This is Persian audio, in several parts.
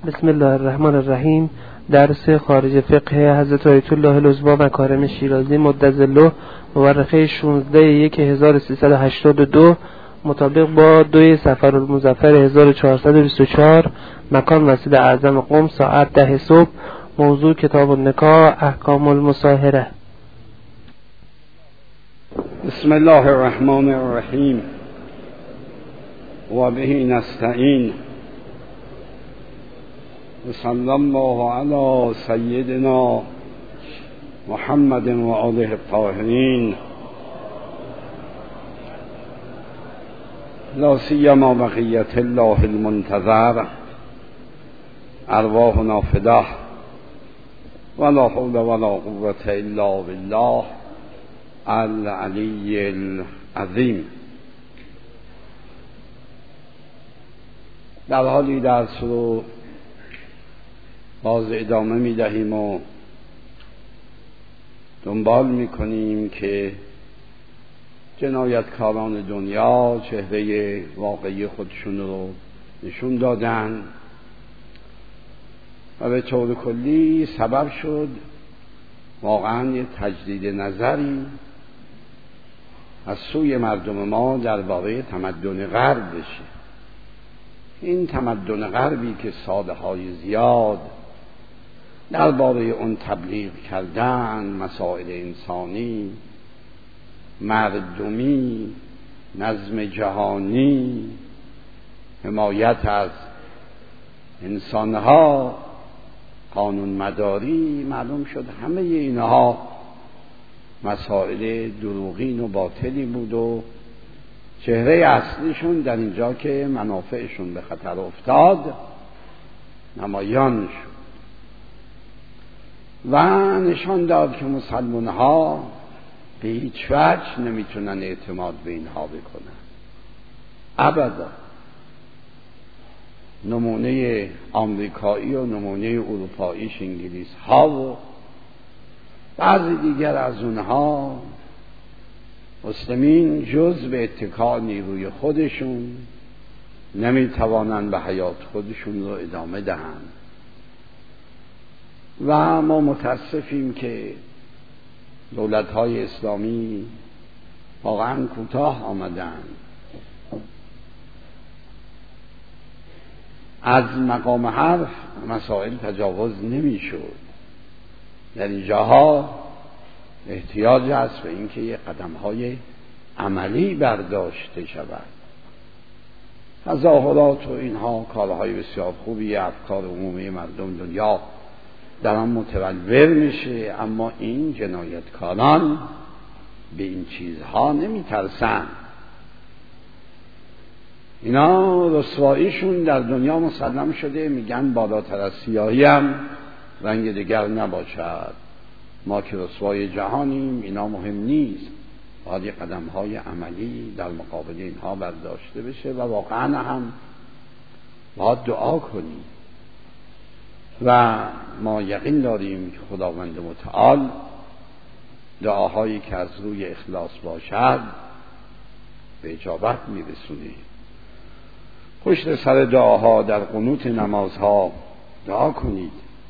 بسم الله الرحمن الرحیم. درس خارج فقه حضرت آیت الله العظمی مکارم شیرازی مدظله مورخه 16/1382 مطابق با 2 صفرالمظفر 1424. مکان مسجد اعظم قم، ساعت 10 صبح. موضوع کتاب النکاح، احکام المصاهره. بسم الله الرحمن الرحیم و به نستعین و صلی الله علی سیدنا محمد و آله الطاهرین لا سیما بقیت الله المنتظر ارواحنا فداه ولا حول ولا قوة الا بالله العلی العظیم. در حالی درس رو باز ادامه می دهیم و دنبال می کنیم که جنایتکاران دنیا چهره واقعی خودشون رو نشون دادن و به طور کلی سبب شد واقعا یه تجدید نظری از سوی مردم ما درباره تمدن غرب بشه. این تمدن غربی که سالهای زیاد درباره اون تبلیغ کردن، مسائل انسانی، مردمی، نظم جهانی، حمایت از انسانها، قانون مداری، معلوم شد همه اینها مسائل دروغین و باطلی بود و چهره اصلیشون در اینجا که منافعشون به خطر افتاد نمایان شد و نشان داد که مسلمان ها به هیچ وجه نمیتونن اعتماد به اینها بکنن ابدا. نمونه آمریکایی و نمونه اروپاییش انگلیس ها و بعضی دیگر از اونها مسلمین جز به اتکا نیروی خودشون نمیتوانند به حیات خودشون رو ادامه دهند و ما متاسفیم که دولت‌های اسلامی واقعا کوتاه آمدند. از مقام حرف مسائل تجاوز نمی‌شد. در این جاها احتیاج است به اینکه یک قدم‌های عملی برداشته شود. تظاهرات و اینها کارهای بسیار خوبی، افکار عمومی مردم دنیا در آن متولور میشه، اما این جنایتکاران به این چیزها نمیترسن. اینا رسواییشون در دنیا مسلم شده، میگن بالاتر از سیاهی هم رنگ دیگر نباشد. ما که رسوای جهانیم، اینا مهم نیست. باید قدم‌های عملی در مقابل اینها برداشته بشه و واقعا هم باید دعا کنیم و ما یقین داریم که خداوند متعال دعاهایی که از روی اخلاص باشد به اجابت میرسونه. پشت سر دعاها در قنوت نمازها دعا کنید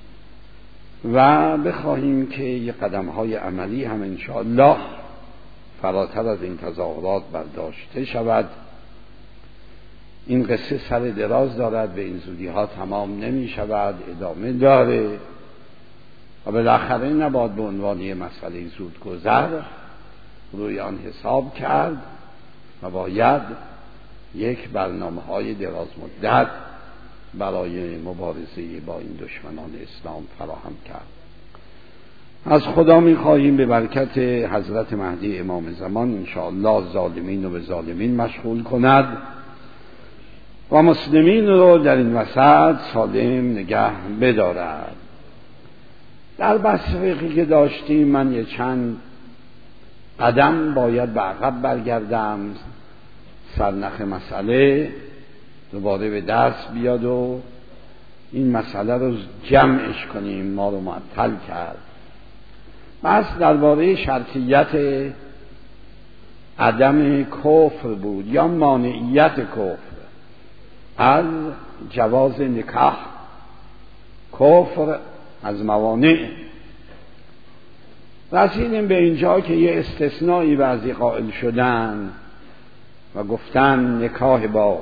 و بخواهیم که یه قدم‌های عملی هم انشاءالله فراتر از این تظاهرات برداشته شود. این قصه سر دراز دارد، به این زودی ها تمام نمی شود، ادامه داره و بالاخره نباید به عنوان یه مسئله زود گذر روی آن حساب کرد و باید یک برنامه‌های دراز مدت برای مبارزه با این دشمنان اسلام فراهم کرد. از خدا می‌خواهیم به برکت حضرت مهدی امام زمان انشاءالله ظالمین رو به ظالمین مشغول کند و مسلمین رو در این وسط سالم نگه بدارد. در بحث فقهی که داشتیم من یه چند قدم باید به عقب برگردم، سرنخ مسئله دوباره به دست بیاد و این مسئله رو جمعش کنیم. ما رو معطل کرد. بس درباره شرطیت عدم کفر بود یا مانعیت کفر از جواز نکاح کفر از موانع. رسیدیم به اینجا که یه استثنایی بعضی قائل شدن و گفتن نکاح با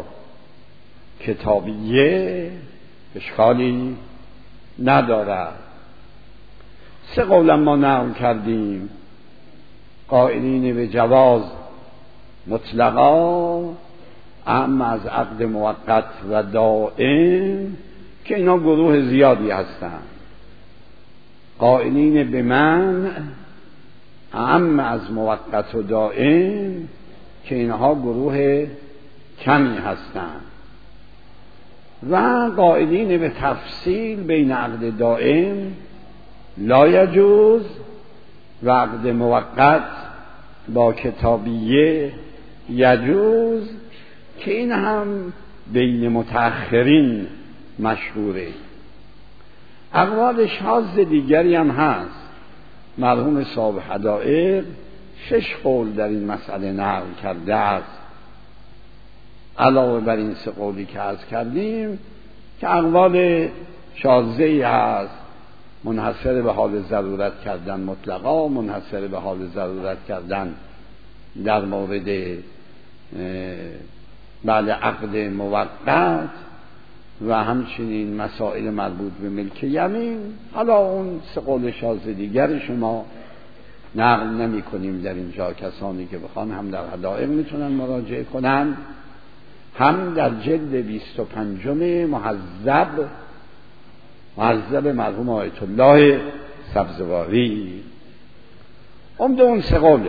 کتابیه اشکالی ندارد. 3 قول ما نقل کردیم: قائلین به جواز مطلقا، اما از عقد موقت و دائم که اینا گروه زیادی هستند. قائلین به منع، اما از موقت و دائم که اینها گروه کمی هستند. و قائلین به تفصیل بین عقد دائم لا یجوز و عقد موقت با کتابیه یجوز که این هم بین متأخرین مشهوره. اقوال شاذ دیگری هم هست. مرحوم صاحب حدائق 6 قول در این مسئله نقل کرده است، علاوه بر این 3 قولی که عرض کردیم که اقوال شاذی هست. منحصر به حال ضرورت کردن مطلقا، منحصر به حال ضرورت کردن در مورد بعد عقد موقت و همچنین مسائل مربوط به ملک یمین. حالا اون 3 قول شاذ دیگر شما نقل نمی کنیم در اینجا. کسانی که بخوان هم در حدائق میتونن مراجعه کنن، هم در جلد 25 مهذب مرحوم آیت الله سبزواری. عمده اون 3 قوله.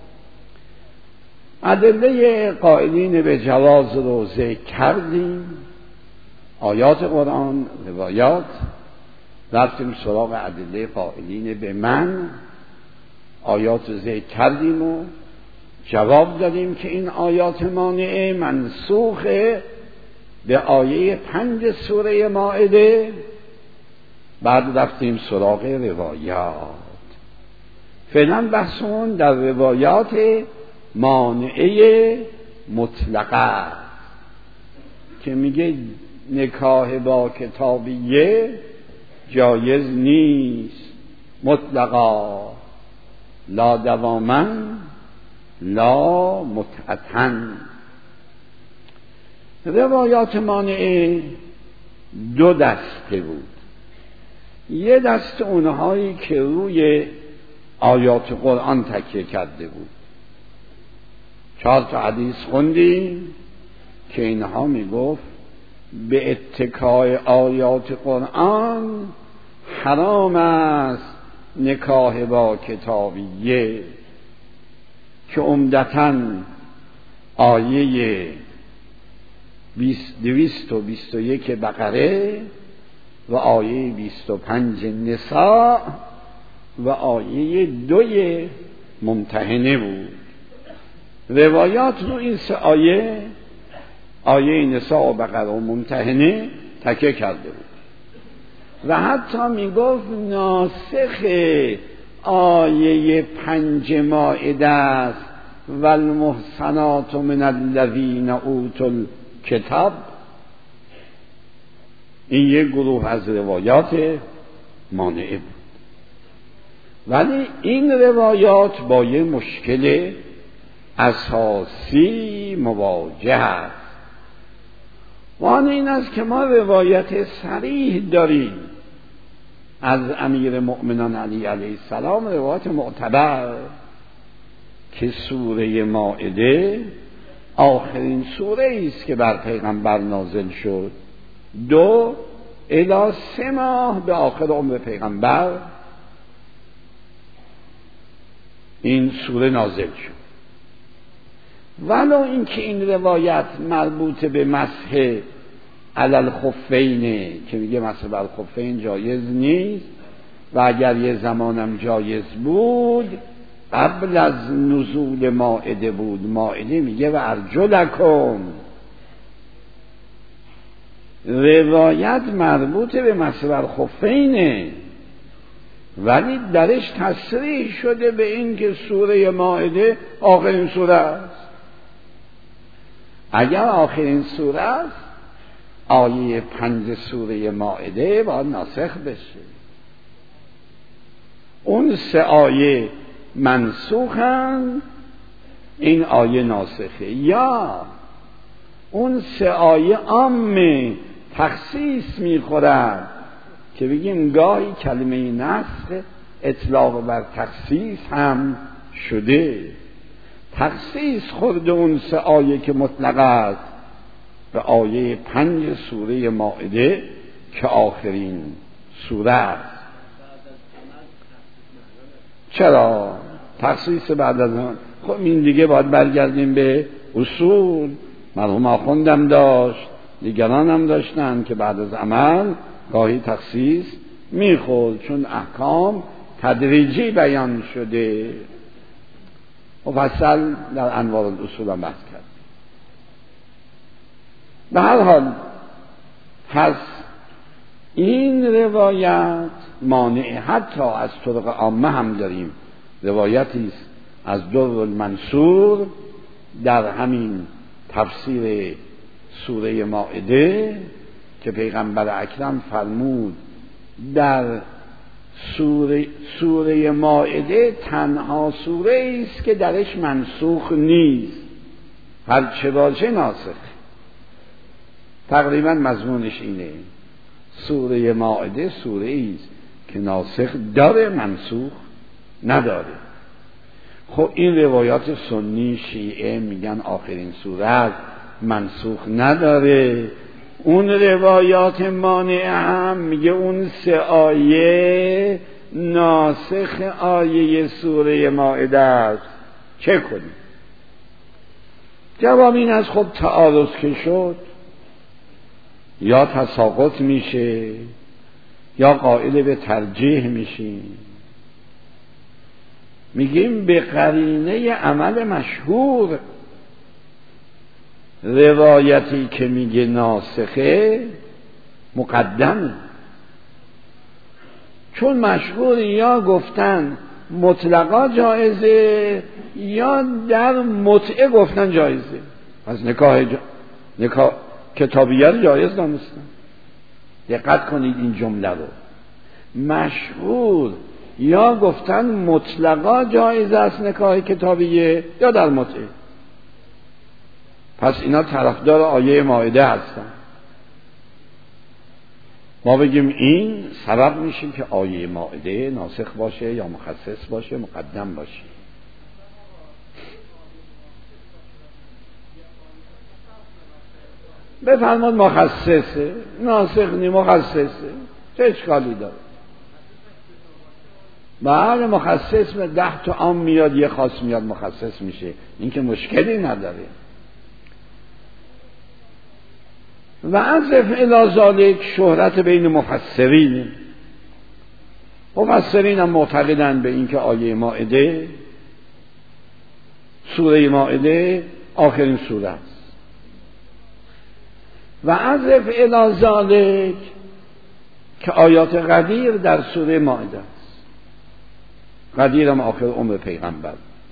ادله قائلین به جواز رو ذکر کردیم، آیات قرآن، روایات. رفتیم سراغ ادله قائلین به من، آیات رو ذکر کردیم و جواب دادیم که این آیات مانعه منسوخه به آیه 5 سوره مائده. بعد رفتیم سراغ روایات. فعلا بحثمون در روایات مانعه مطلقه که میگه نکاح با کتابیه جایز نیست مطلقا، لا دواما لا متعتن. روایات مانعه 2 دسته بود. یه دست اونهایی که روی آیات قرآن تکیه کرده بود. 4 تا حدیث خوندیم که اینها میگفت به اتکای آیات قرآن حرام است نکاح با کتابیه، که عمدتاً آیه 221 بقره و آیه 25 نساء و آیه 2 ممتحنه بود. روایات رو این 3 آیه نساء و بقره و ممتحنه تکیه کرده بود و حتی میگفت ناسخ آیه 5 مائده است والمحصنات من الذین اوتوا الکتاب. این یک گروه از روایات مانعه بود. ولی این روایات با یه مشکل اساسی مواجه است و آن این است که ما روایت صریح داریم از امیر مؤمنان علی علیه السلام، روایت معتبر که سوره مائده آخرین سوره است که بر پیغمبر نازل شد. 2 الی 3 ماه به آخر عمر پیغمبر این سوره نازل شد. ولو اینکه این روایت مربوط به مسح علی الخفین که میگه مسح بر الخفین جایز نیست و اگر یه زمانم جایز بود قبل از نزول مائده بود. مائده میگه و ارجلکم. روایت مربوط به مسح بر الخفینه ولی درش تصریح شده به این که سوره مائده آخرین سوره است. اگر آخرین سوره است آیه 5 سوره مائده باید ناسخ بشه. اون 3 آیه منسوخن، این آیه ناسخه. یا اون 3 آیه عامه تخصیص میخورد که بگیم گاهی کلمه نسخ اطلاق بر تخصیص هم شده. تخصیص خورده اون 3 آیه که مطلق است به آیه 5 سوره مائده که آخرین سوره است. چرا تخصیص بعد از آن؟ خب این دیگه باید برگردیم به اصول. مرحوم آخوندم داشت، دیگران هم داشتن که بعد از عمل گاهی تخصیص میخورد، چون احکام تدریجی بیان شده. مفصل در انوار الاصول هم بحث کرد. به هر حال پس این روایت مانع، حتی از طرق عامه هم داریم روایتی است از در المنصور در همین تفسیر سوره مائده که پیغمبر اکرم فرمود در سوره مائده تنها سوره است که درش منسوخ نیست، هر چه باشه ناسخ. تقریبا مضمونش اینه، سوره مائده سوره است که ناسخ داره منسوخ نداره. خب این روایات سنی شیعه میگن آخرین سوره منسوخ نداره. اون روایات مانع هم میگه اون 3 آیه ناسخ آیه سوره مائده است. چه کنیم؟ جواب این از خب تعارض که شد یا تساقط میشه یا قائل به ترجیح میشیم. میگیم به قرینه عمل مشهور روایتی که میگه ناسخه مقدمه، چون مشهور یا گفتن مطلقا جایزه یا در متعه گفتن جایزه. از نکاح کتابیه رو جایز دانستن. دقت کنید این جمله رو، مشهور یا گفتن مطلقا جایز است نکاح کتابیه یا در متعه. پس اینا طرفدار آیه مائده هستن. ما بگیم این سبب میشه که آیه مائده ناسخ باشه یا مخصص باشه، مقدم باشه. بفرماد مخصصه، ناسخ نی مخصصه، چه اشکالی داره؟ بله مخصص به 10 تا عام میاد، یه خاص میاد مخصص میشه، این که مشکلی نداره. و عزف الی ذالک شهرت بین مفسرین. مفسرین هم معتقدند به اینکه آیه مائده سوره مائده آخرین سوره است. و عزف الی ذالک که آیات قدیر در سوره مائده است. قدیر هم آخر عمر پیغمبر.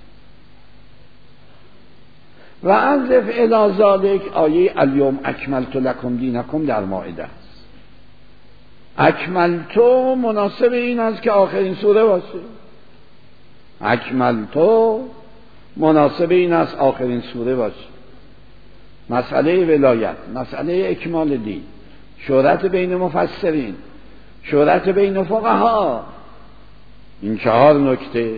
و عزف الی ذالک آیه الیوم اکملت لکم دینکم در مائده است. اکملت مناسب این است که آخرین سوره باشه. اکملت مناسب این است آخرین سوره باشه. مسئله ولایت، مسئله اکمال دین، شهرت بین مفسرین، شهرت بین فقها، این 4 نکته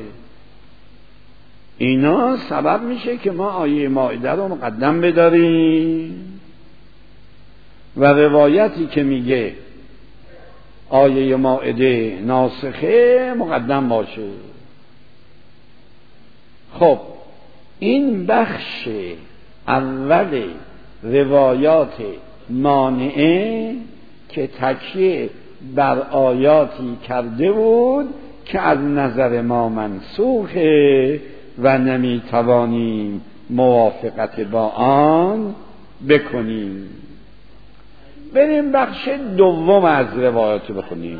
اینا سبب میشه که ما آیه مائده رو مقدم بداریم و روایتی که میگه آیه مائده ناسخه مقدم باشه. خب این بخش اول روایات مانعه که تکیه بر آیاتی کرده بود که از نظر ما منسوخه و نمیتوانیم موافقت با آن بکنیم. بریم بخش دوم از روایات بخونیم.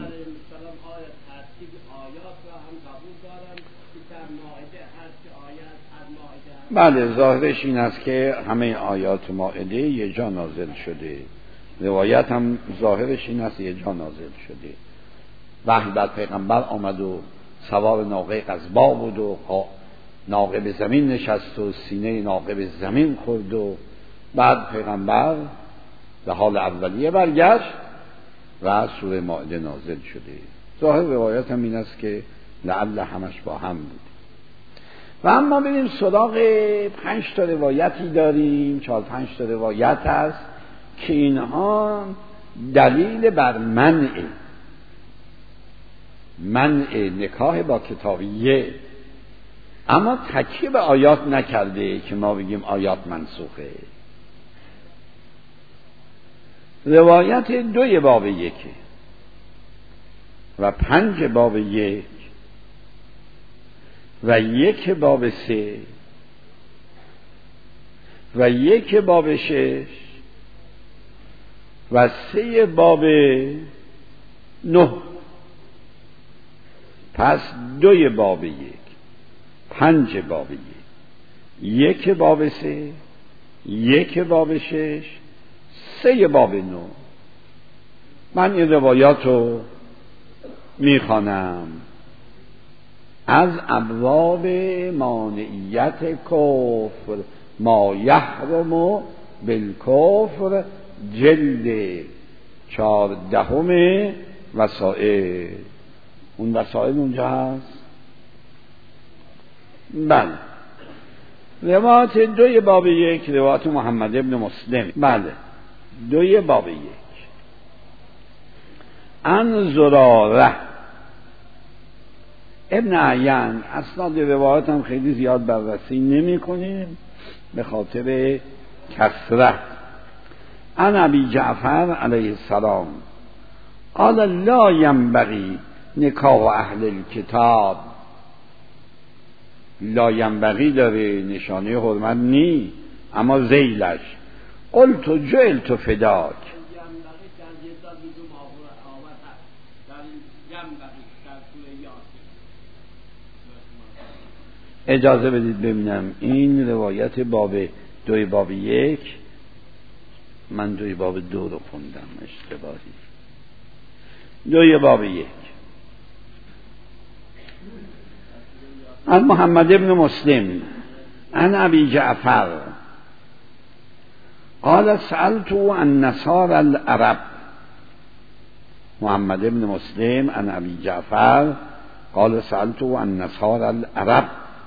بله ظاهرش این است که همه آیات مائده یه جا نازل شده. روایت هم ظاهرش این است یه جا نازل شده، وحی بر پیغمبر آمد و سوار ناقه قزبا بود و ناقه به زمین نشست و سینه ناقه به زمین خورد و بعد پیغمبر به حال اولیه برگشت و سوره مائده نازل شده. ظاهر روایت هم این است که لعل همش با هم بود. و اما بریم سراغ 5 تا روایتی داریم، 4-5 تا روایت هست که اینها دلیل بر منع نکاح با کتابیه، اما تکیه به آیات نکرده که ما بگیم آیات منسوخه. روایت 2 باب 1 و 5 باب 1 و 1 باب 3 و 1 باب 6 و 3 باب 9. پس 2 باب 1، 5 باب 1، 1 باب 3، 1 باب 6، 3 باب 9. من این روایات رو میخوانم از ابواب مانعیت کفر ما یحرم بالکفر جلد 14 وسائل. اون وسائل اونجا هست. بله. روایت 2 باب 1 روایت محمد ابن مسلم. بله 2 باب 1 عن زراره ابن عیان. اسناد روایت هم خیلی زیاد بررسی نمی کنیم به خاطر کثرت. عن ابی جعفر علیه السلام قال لا ینبغی نکاح اهل الکتاب. لا ینبغی داره، نشانه حرمت نی، اما ذیلش قلت جعلت فداک. اجازه بدید ببینم این روایت باب 2 باب 1. من 2 باب 2 رو خوندم اشتباهی. 2 باب 1 عن محمد ابن مسلم عن ابی جعفر قال سألت عن نصارى العرب. محمد ابن مسلم عن ابی جعفر قال سألت عن نصارى العرب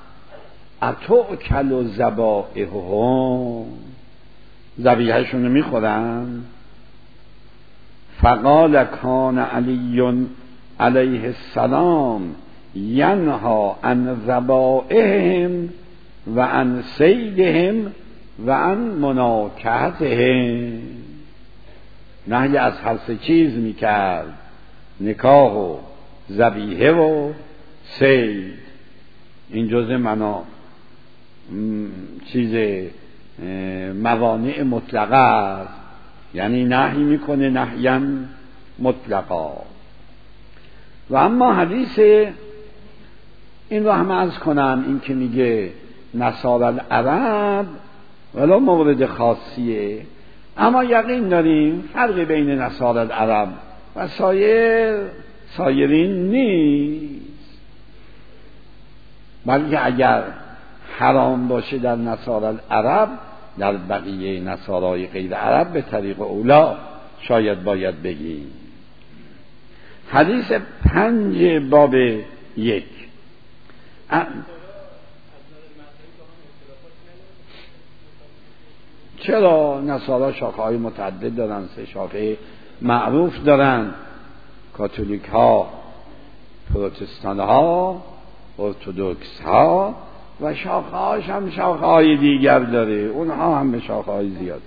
اتؤکل ذبائحهم. ذبیحه‌شون رو میخورن؟ فقال کان علی علیه السلام ینها عن ذبائحهم و عن صیدهم و عن مناکحتهم. نهی از هر 3 چیز میکرد، نکاح و ذبیحه و صید. این جزء چیز موانع مطلقه است، یعنی نهی میکنه نهیا مطلقا. و اما حدیث این رو هم عرض کنم، این که میگه نصارى العرب ولو مورد خاصیه، اما یقین داریم فرق بین نصارى العرب و سایرین نیست، بلکه اگر حرام باشه در نصارى العرب، در بقیه نصارای غیر عرب به طریق اولا شاید باید بگیم. حدیث 5 باب 1. چرا؟ نصارا شاخه های متعدد دارن، 3 شاخه معروف دارن: کاتولیک ها، پروتستان ها، ارتودکس ها، و شاخه هاش هم شاخه های دیگر داره، اونها هم به شاخه های زیاد.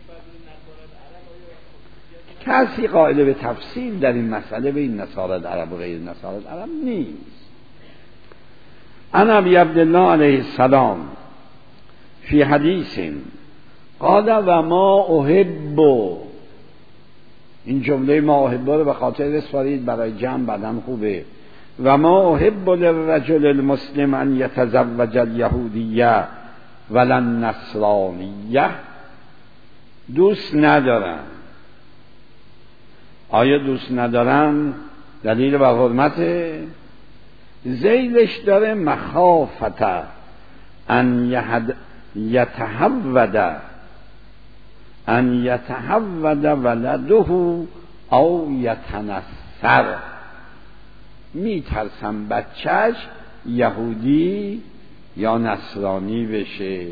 کسی قائل به تفصیل در این مسئله به این نصارى العرب و غیر نصارى العرب نیست. عن ابی عبدالله علیه السلام فی حدیث قال و ما احب. این جمله ما احب رو به خاطر اسپارید برای جمع بعدن خوبه. و ما احب للرجل المسلم ان یتزوج الیهودیه ولا النصرانیه. دوست ندارم آیا دوست ندارم دلیل بر حرمت؟ ذیلش داره مخافت ان یتهود ولده او یتنصر، میترسم بچهش یهودی یا نصرانی بشه.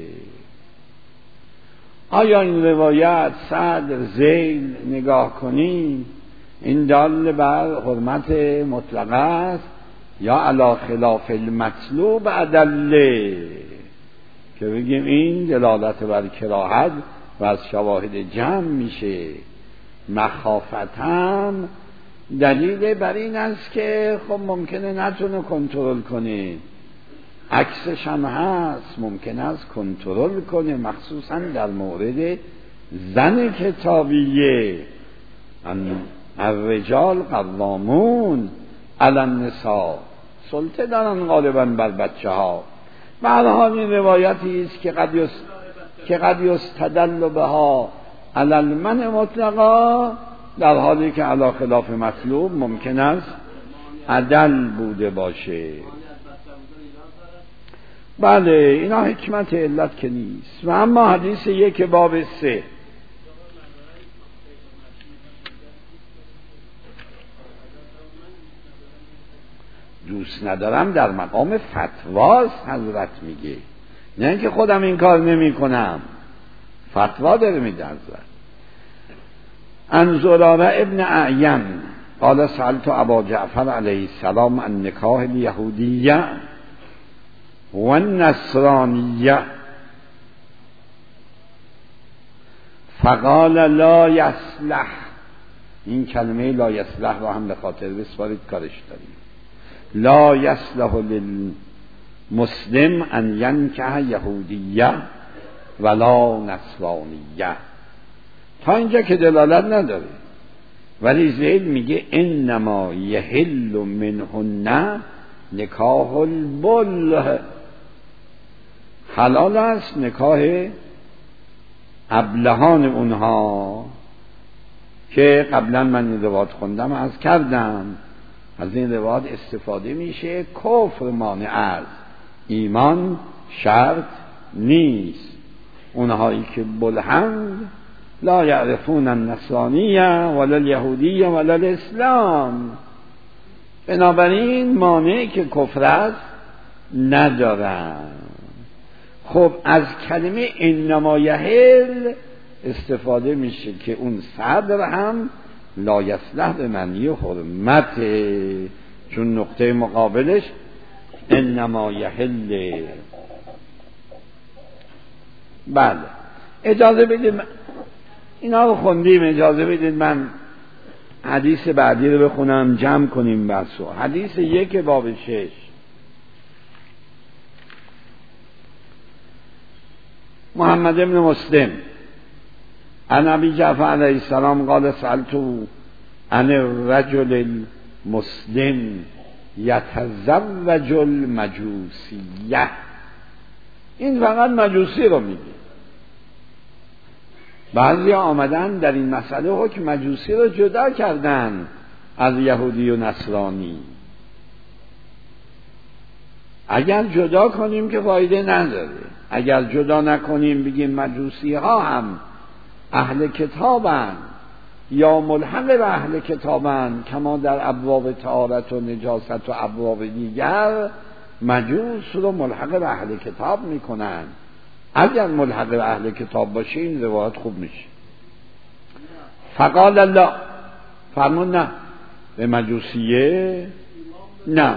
آیا این روایت صدر ذیل نگاه کنیم این دال بر حرمت مطلقه است یا علی خلاف المطلوب ادله که بگیم این دلالت بر کراهت و از شواهد جمع میشه؟ مخافتم دلیل بر این است که خب ممکنه نتونه کنترل کنه، عکسش هم هست ممکن است کنترل کنه، مخصوصا در مورد زن کتابیه. الرجال قوامون علی النساء، سلطه دارن غالبا بر بچه ها. به هر حال این روایتی است که قد یستدل بها علی المنع مطلقا، در حالی که علی خلاف مطلوب ممکن است عدل بوده باشه. بله اینا حکمت علت که نیست. و اما حدیث 1 باب 3 دوست ندارم در مقام فتواست حضرت میگه، نه اینکه خودم این کار نمی کنم، فتوا داره میده حضرت. عن زراره ابن اعین قال سألت ابا جعفر علیه السلام عن نکاح الیهودیه و النصرانیه فقال لا یصلح. این کلمه لا یصلح رو هم به خاطر بسپارید، کارش داریم. لا یصلح للمسلم ان ینکح یهودیه ولا نصرانیه، تا اینجا که دلالت نداره. ولی ذیل میگه انما یحل منهن نکاح البله، حلال است نکاح ابلهان اونها، که قبلا من این روایت خوندم از کردم. از این روایت استفاده میشه کفر مانع است، ایمان شرط نیست. اونهایی که بلهند لا یعرفون النصرانیه ولا الیهودیه ولا الاسلام، بنابراین مانعی که کفر است ندارن. خب از کلمه انما یحل استفاده میشه که اون صدر هم لا یصلح به معنی حرمت، چون نقطه مقابلش انما یحل. بله اجازه بدید اینا رو خوندیم، اجازه بدید من حدیث بعدی رو بخونم جمع کنیم بحثو. حدیث 1 باب 6 محمد ابن مسلم عن ابی جعفر علیه السلام قال سألت عن الرجل المسلم یتزوج المجوسیه. این فقط مجوسی رو میگه. بعضی آمدن در این مسئله حکم مجوسی رو جدا کردن از یهودی و نصرانی. اگر جدا کنیم که فایده نداره، اگر جدا نکنیم بگیم مجوسی ها هم اهل کتابن یا ملحق به اهل کتابن، کما در ابواب طهارت و نجاست و ابواب دیگر مجوس رو ملحق به اهل کتاب میکنن. اگر ملحق به اهل کتاب باشه این روایت خوب میشه. فقال الله، فرمون نه به مجوسیه نه.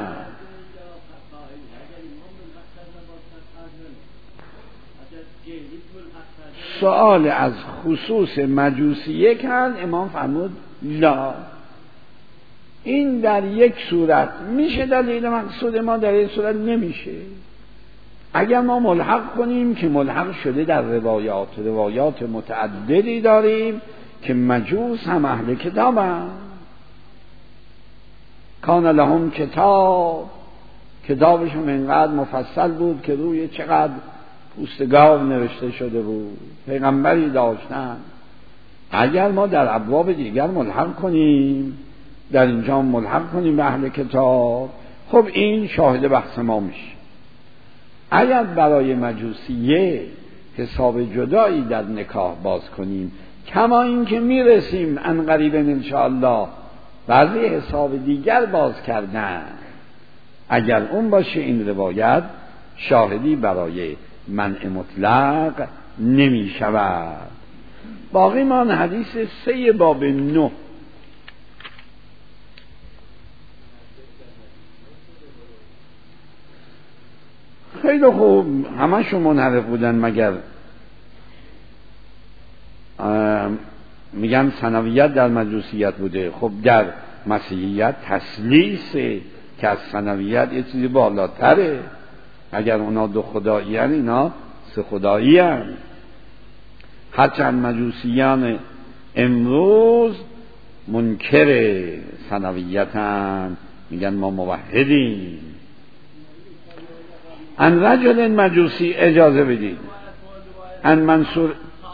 سؤال از خصوص مجوسیه کن، امام فرمود لا. این در یک صورت میشه دلیل مقصود ما، در یک صورت نمیشه. اگر ما ملحق کنیم که ملحق شده در روایات متعددی داریم که مجوس هم اهل کتاب هم. کان لهم کتاب، کتابشون اینقدر مفصل بود که روی چقدر پوست گاو نوشته شده بود، پیغمبری داشتن اگر ما در ابواب دیگر ملحق کنیم، در اینجا ملحق کنیم به اهل کتاب، خب این شاهد بحث ما میشه. اگر برای مجوسیه حساب جدایی در نکاح باز کنیم، کما این که میرسیم ان قریبا انشاءالله بعضی حساب دیگر باز کردن، اگر اون باشه این روایت شاهدی برای منع مطلق نمی شود. باقی مان حدیث 3 باب 9. خیلی خوب، همشون منحرف بودن مگر میگن ثانویت در مجوسیت بوده. خب در مسیحیت تثلیثه که از ثانویت یه چیزی بالاتره. اگر اونا 2 خدایی هن، اینا 3 خدایی هن. هرچند مجوسیان امروز منکر ثانویت هن، میگن ما موحدیم. ان رجل مجوسی، اجازه بدید، ان منصور،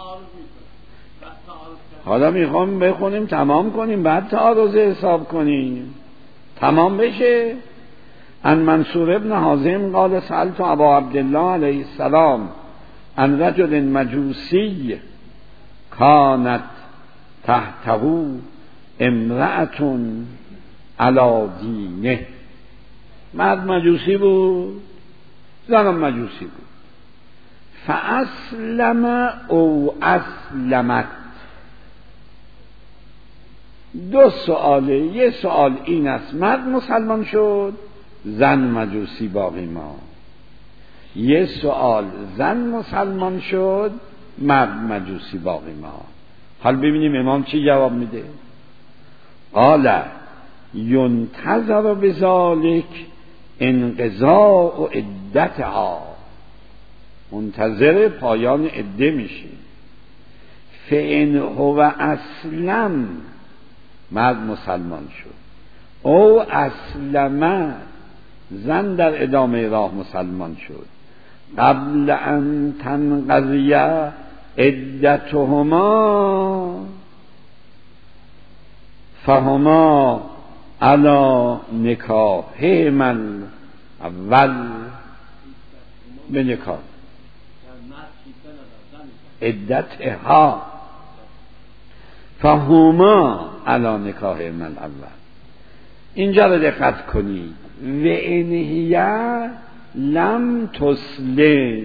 حالا میخوام بخونیم تمام کنیم بعد تعارض حساب کنیم، تمام بشه. ان منصور ابن حازم قال سألت ابا عبدالله علیه السلام ان رجل مجوسی کانت تحته امرأة علی دینه. مرد مجوسی بود، زنم مجوسی بود. فاسلم او اسلمت. 2 سؤاله. یه سؤال این است مرد مسلمان شد، زن مجوسی باقی ما. یه سؤال زن مسلمان شد، مرد مجوسی باقی ما. حال ببینیم امام چی جواب میده. قال ینتظر بذالک انقضاء عدتها، منتظر پایان عده میشه. فان هو اسلم، مرد مسلمان شد، او اسلم، زن در ادامه راه مسلمان شد، قبل ان تنقضی عدتهما فهما علی نکاحهما اول، به نکاح عدتها فهما علی نکاحهما اول. اینجا رو دقت کنید. و انهیه لم تسلم،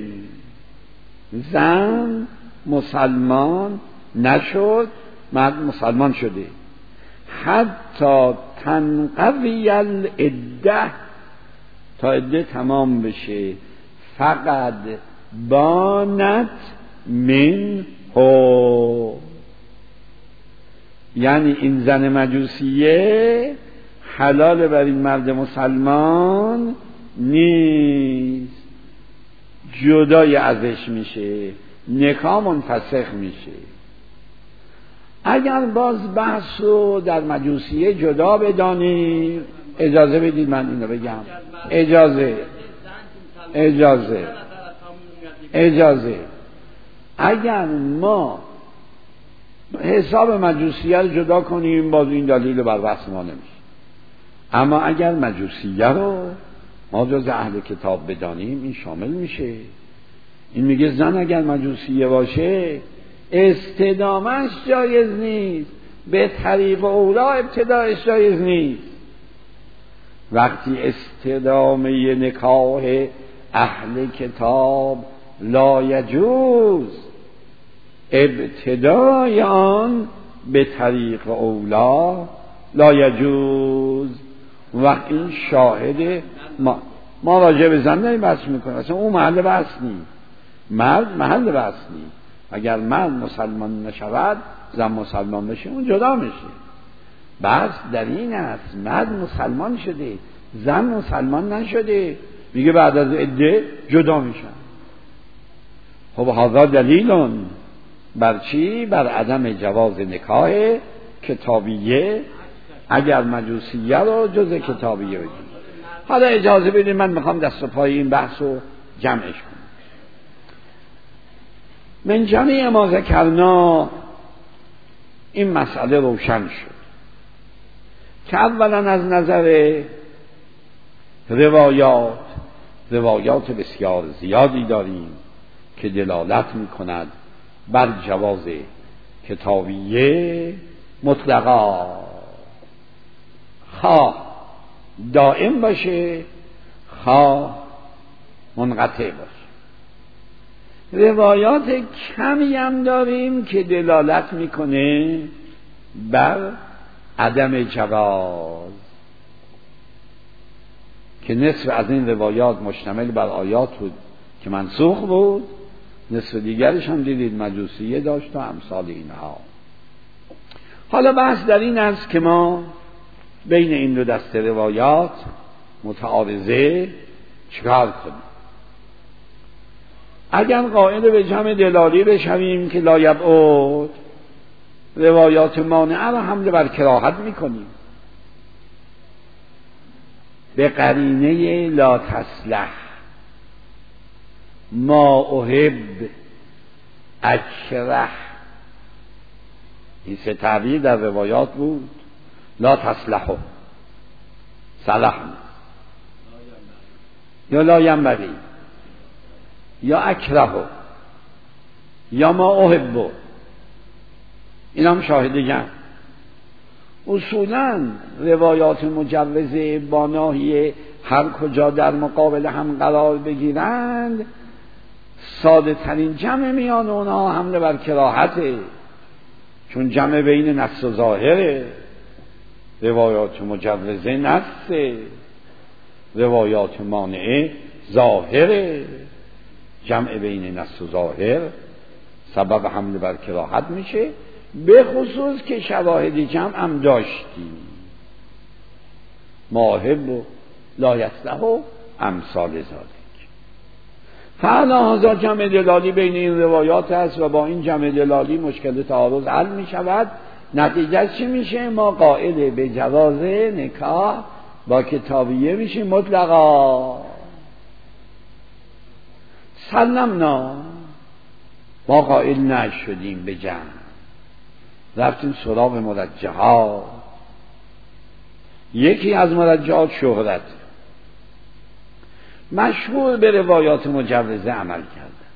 زن مسلمان نشد، مرد مسلمان شده. حتی تنقضی العده، تا عده تمام بشه. فقط بانت من هو، یعنی این زن مجوسیه حلال بر این مرد مسلمان نیست، جدای ازش میشه، نکاح منفسخ میشه. اگر باز بحث رو در مجوسیه جدا بدانیم، اجازه بدید من اینو بگم، اجازه اگر ما حساب مجوسیه رو جدا کنیم، باز این دلیل بر بحث ما نمیشه. اما اگر مجوسیه رو ما جز اهل کتاب بدانیم، این شامل میشه. این میگه زن اگر مجوسیه باشه استدامش جایز نیست، به طریق اولا ابتدایش جایز نیست. وقتی استدامه نکاح اهل کتاب لا یجوز، ابتدای آن به طریق اولا لا یجوز. وقت این شاهد ما راجع به زن نمی بحث میکنیم، اصلا اون محل بحث نیست، مرد محل بحث نیست. اگر مرد مسلمان نشود، زن مسلمان بشه، اون جدا میشه. بحث در این است مرد مسلمان شده، زن مسلمان نشده، میگه بعد از عده جدا میشن. خب هذا دلیلون بر چی؟ بر عدم جواز نکاح کتابیه اگر مجوسیه رو جز کتابیه بگیم. حالا اجازه بدید من میخوام دست و پای این بحث رو جمعش کنم. من جمعی ما ذکرنا این مسئله روشن شد که اولا از نظر روایات بسیار زیادی داریم که دلالت می‌کند بر جواز کتابیه مطلقا، خواه دائم باشه خواه منقطع باشه. روایات کمی هم داریم که دلالت میکنه بر عدم جواز، که نصف از این روایات مشتمل بر آیات بود که منسوخ بود، نصف دیگرش هم دیدید مجوسیه داشت و امثال اینها. حالا بحث در این است که ما بین این دو دسته روایات متعارضه چکار کنیم. اگر قائل به جمع دلالی بشویم که لا یبعد، روایات مانعه را حمله بر کراهت میکنیم به قرینه لا تصلح ما احب اکره. این سه تعبیر در روایات بود. لا تصلح صلح یا لا ینبغی یا اکره یا ما احب. این هم شاهدیم. اصولا روایات مجوزه با ناحیه هر کجا در مقابل هم قرار بگیرند، ساده ترین جمع میان اونها حمله بر کراهته، چون جمع بین نص و ظاهره. روایات مجوزه نصه، روایات مانعه ظاهره. جمع بین نص و ظاهر سبب حمله بر کراهت میشه، به خصوص که شواهد جمع هم داشتیم، ماهب و لا یصلح و امثال ذالک. فعلا جمع دلالی بین این روایات است و با این جمع دلالی مشکل تعارض حل می شود. نتیجه چی میشه؟ ما قائل به جواز نکاح با کتابیه میشیم مطلقا. سلمنا، ما قائل نشدیم به جمع، رفتیم سراغ مرجحات. یکی از مرجحات شهرت، مشهور به روایات مجوزه عمل کردن،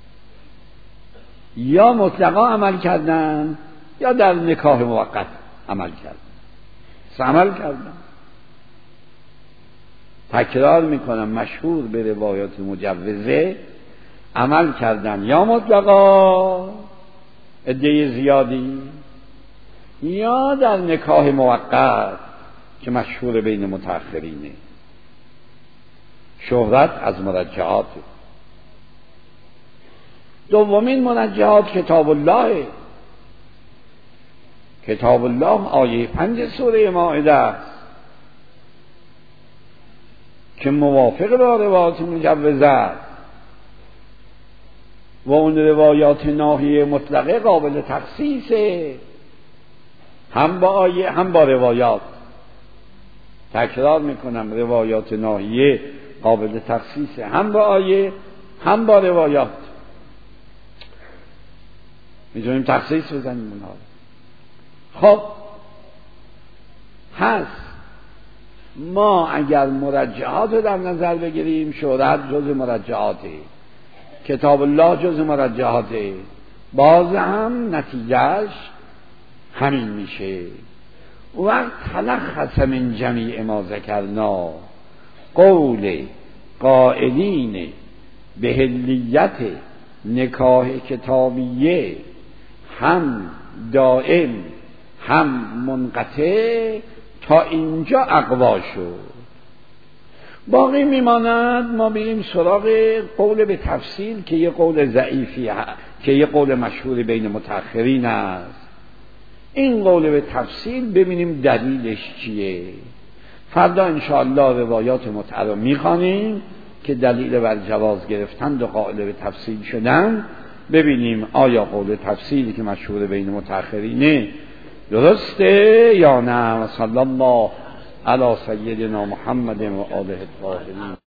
یا مطلقا عمل کردن یا در نکاح موقت عمل کردن. عمل کردن، تکرار میکنم، مشهور به روایات مجوزه عمل کردن، یا مطلقا عده زیادی، یا در نکاح موقت که مشهور بین متأخرینه. شهرت از مرجحات. دومین مرجحات کتاب الله. کتاب الله آیه 5 سوره مائده است که موافق با روایات مجوزه است و اون روایات ناحیه مطلقه قابل تخصیصه، هم با آیه هم با روایات. تکرار میکنم، روایات ناحیه قابل تخصیصه، هم با آیه هم با روایات. میتونیم تخصیص بزنیم اونها. خب هست ما اگر مرجحات رو در نظر بگیریم، شهرت جز مرجحاته، کتاب الله جز مرجحاته، باز هم نتیجهش همین میشه. وقت تلخص من جمیع ما ذکرنا قول قائلین به حلیت نکاح کتابیه هم دائم هم منقطع تا اینجا اقوا شد. باقی میماند ما بریم سراغ قول به تفصیل که یه قول ضعیفی هست، که یه قول مشهور بین متأخرین است. این قول به تفصیل ببینیم دلیلش چیه. فردا انشاءالله روایات متعه رو میخوانیم که دلیل بر جواز گرفتن و قائل به تفصیل شدن. ببینیم آیا قول تفصیلی که مشهور بین متأخرینه درسته یا نه. صلی الله علی سیدنا محمد و آله الطاهرین.